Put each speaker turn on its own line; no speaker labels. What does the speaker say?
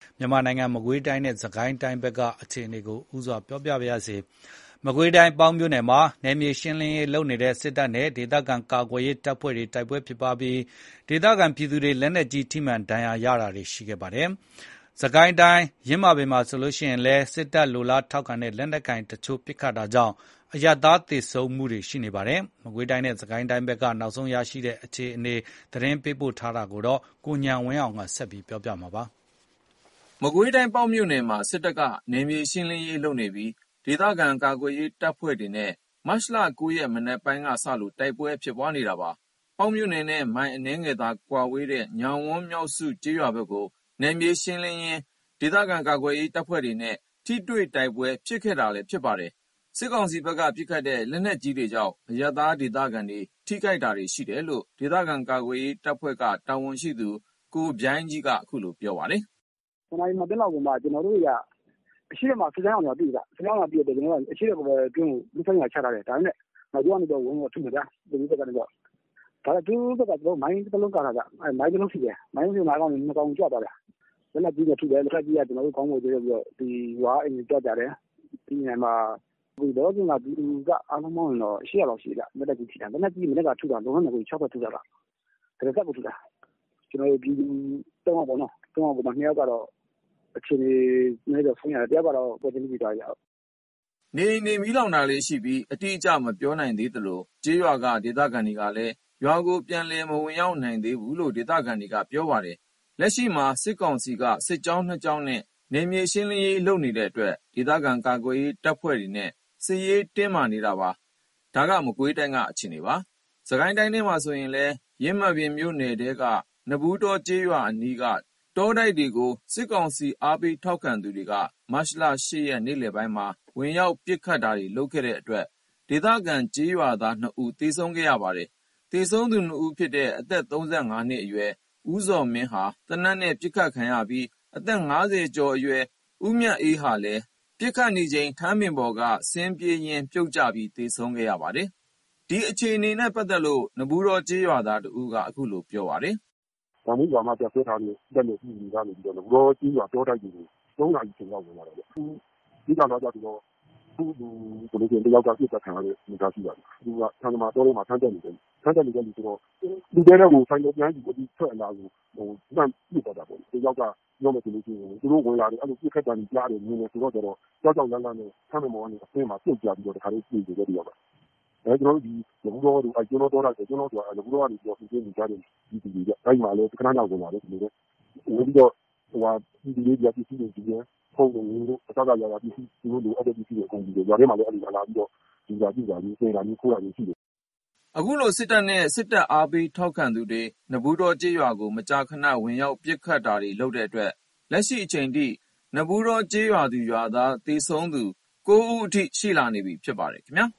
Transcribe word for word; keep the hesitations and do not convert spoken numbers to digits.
မြန်မာနိုင်ငံမကွေးတိုင်းနဲ့စစ်ကိုင်းတိုင်းဘက်ကအခြေအနေကိုဥစွာပြောပြပါရစေ။မကွေးတိုင်းပေါင်းမြို့နယ်မှာနယ်မြေရှင်းလင်းရေးလုပ်နေတဲ့စစ်တပ်နဲ့ဒေသခံကာကွယ်ရေးတပ်ဖွဲ့တွေတိုက်ပွဲဖြစ်ပွားပြီးဒေသခံပြည်သူတွေလက်နက်ကြီးထိမှန်ဒဏ်ရာရတာတွေရှိခဲ့ပါတယ်။စစ်ကိုင်းတိုင်းယင်းမာပင်မှာဆိုရင်လည်းစစ်တပ်လိုလားထောက်ခံတဲ့လက်နက်ကိုင်တချို့ပစ်ခတ်တာကြောင့်အရပ်သားသေဆုံးမှုတွေရှိနေပါတယ်။မကွေးတိုင်းနဲ့စစ်ကိုင်းတိုင်းဘက်ကနောက်ဆုံးရရှိတဲ့အခြေအနေသတင်းပေးပို့ထားတာကိုကိုဉာဏ်ဝင်းအောင်ကဆက်ပြီးပြောပြမှာပါ
။မကွေးတိုင်းပေါက်မြို့နယ်မှာစစ်တပ်ကနယ်မြေရှင်းလင်းရေးလုပ်နေပြီးဒေသခံကာကွယ်ရေးတပ်ဖွဲ့တွေနဲ့မတ်လ၉ရက်မနက်ပိုင်းကစလို့တိုက်ပွဲဖြစ်ပွားနေတာပါ။ပေါက်မြို့နယ်နဲ့မိုင်အနည်းငယ်သာကွာဝေးတဲ့ညောင်ဝန်းမြောက်စုကျေးရွာဘက်ကိုနယ်မြေရှင်းလင်းရင်းဒေသခံကာကွယ်ရေးတပ်ဖွဲ့တွေနဲ့ထိတွေ့တိုက်ပွဲဖြစ်ခဲ့တာလည်းဖြစ်ပါတယ်။စစ်ကောင်စီဘက်ကပစ်ခတ်တဲ့လက်နက်ကြီးတွေကြောင့်အရပ်သားဒေသခံတွေထိခိုက်တာတွေရှိတယ်လို့ဒေသခံကာကွယ်ရေးတပ်ဖွဲ့ကတာဝန်ရှိသူကိုဗျိုင်းကြီးကအခုလိုပြောပါတယ်
။“နာရီမသိန်းလောက်မှာကျွန်တော်တို့တွေကအရှိမစစ်ကြောင်းအောင်ပြီးတာစစ်ကြောင်းအောင်ပြီးတော့ကျွန်တော်တို့အရှိတဲ့ဘက်တွင်းကိုလူဆိုင်ရချထားတယ်ဒါပေမဲ့နောက်ကျောင်းကနေတော့ဝင်တော့ထုနေကြဒီဘက်ကနေတော့ဒါလည်းသူ့ဘက်ကကျွန်တော်မိုင်းတစ်လုံးကာတာကအဲမိုင်းတစ်လုံးရှိတယ်မိုင်းတစ်လုံးကနေနှစ်ကောင်ကြွသွားတာလက်လက်ကြီးနဲ့ထုတယ်လက်လက်ကြီးကကျွန်တော်တို့ကောင်းဖို့ပြောပြီးတော့ဒီရွာအိမ်ကြွကြတယ်ဒီနေရာမှာဒီတော့ကဒီကအားလုံးမောင်းတော့ရှေ့ရတော့ရှိတာလက်လက်ကြီးထိတာလက်လက်ကြီးမနေ့ကထုတာလုံးဝကို၆ဘက်ထုတာပါဒါလည်းတက်ကိုထုတာကျွန်တော်ဒီတော့ပေါ့နော်တော့ပေါ့နှစ်ယောက်ကတော့အခြေအနေနဲ့တော့ဆုံးရတယ်တရားကတော့ပေါ်တင်ပြီးသားရအောင်
နေနေမီးလောင်တာလေးရှိပြီးအတိအကျမပြောနိုင်သေးသလိုကျေးရွာကဒေသခံတွေကလည်းရွာကိုပြန်လည်မဝင်ရောက်နိုင်သေးဘူးလို့ဒေသခံတွေကပြောပါတယ်လက်ရှိမှာစစ်ကောင်စီကစစ်ကြောင်းနှစ်ကြောင်းနဲ့နေမြေရှင်းလင်းရေးလုပ်နေတဲ့အတွက်ဒေသခံကာကွယ်ရေးတပ်ဖွဲ့တွေနဲ့စစ်ရေးတင်းမာနေတာပါဒါကမကွေးတိုင်းကအခြေအနေပါစကိုင်းတိုင်းထဲမှာဆိုရင်လည်းရင်းမှတ်ပင်မြို့နယ်တဲကနဘူးတော်ကျေးရွာအနီးကတောတိုက်တွေကိုစစ်ကောင်စီအားပေးထောက်ခံသူတွေကမတ်လ၈ရက်နေ့လယ်ပိုင်းမှာဝင်ရောက်ပစ်ခတ်တာတွေလုပ်ခဲ့တဲ့အတွက်ဒေသခံကျေးရွာသားနှစ်ဦးသေဆုံးခဲ့ရပါတယ်။သေဆုံးသူနှစ်ဦးဖြစ်တဲ့အသက်၃၅နှစ်အရွယ်ဦးဇော်မင်းဟာသေနတ်နဲ့ပစ်ခတ်ခံရပြီးအသက်၅၀ကျော်အရွယ်ဦးမြတ်အေးဟာလည်းပစ်ခတ်နေချိန်ထမ်းပင်ပေါ်ကဆင်းပြေးရင်းပြုတ်ကျပြီးသေဆုံးခဲ့ရပါတယ်။ဒီအခြေအနေနဲ့ပတ်သက်လို့နဘူးတော်ကျေးရွာသားတဦးကအခုလိုပြောပါတယ်
။“တောင်ကြီးရွာမှာပြဆွဲထားတဲ့တက်နေပြည်နေတာနေပြီးတော့နဘူးတော်ကျေးရွာတောတိုက်တွေကိုသုံးနာရီချိန်လောက်ဝင်လာတာဗျ။ဒီကတော့ကြတော့သူ့သူဆိုလို့ရှိရင်တယောက်ကပြစ်တက်ခံရတဲ့အနေအထားရှိပါတယ်။သူကဆန္ဒမှာတောထဲမှာဆန်းတက်နေတယ်ဆန်းတက်နေတဲ့လူဆိုတော့လူတဲတဲ့ကိုဆိုင်တော့ပြန်ကြည့်ပြီးထွက်လာကိုဟိုမှန်ပြစ်တော့တာပေါ့။တယောက်ကပြောမယ်ဆိုလို့ရှိရင်သူတို့ဝင်လာတယ်အဲ့လိုပြစ်ခတ်တာကြီးကြားတယ်မြင်နေဆိုတော့ကျတော့ကြောက်ကြောက်လန့်လန့်နဲ့ဆန်းမမောကနေအဆင်းမှာပြုတ်ကြပြီးတော့တခါလေးပြည်တယ်တယောက်ကအဲကျွန်တော်တို့ဒီနဘူးတော်တို့အဲကျွန်တော်တော်တာကျွန်တော်ဆိုတာနဘူးတော်ကနေပြောပြီးနေကြတယ်ဒီဒီကြီးအဲ့မှာလည်းခဏနောက်ဝင်လာတယ်ဒီလိုပဲဝင်ပြီးတော့ဟိုဟာဒီလေးပြပစ္စည်းတွေဒီရင်ဖုန်းတွေတို့အတော့ရရပစ္စည်းဒီလိုလိုအဲ့ဒီပစ္စည်းတွေအကုန်ပြီးတော့ရွာထဲမှာလည်းအဲ့ဒီလာပြီးတော့ဒီကပြည်တာကြီးစေတာကြီးခိုးတာကြီးရှိတယ်
အခုလိုစစ်တပ်နဲ့စစ်တပ်အားပေးထောက်ခံသူတွေနဘူးတော်ကျေးရွာကိုမကြာခဏဝင်ရောက်ပစ်ခတ်တာတွေလုပ်တဲ့အတွက်လက်ရှိအချိန်ထိနဘူးတော်ကျေးရွာသူရွာသားသေဆုံးသူ၉ဦးအထိရှိလာနေပြီဖြစ်ပါတယ်ခင်ဗျာ။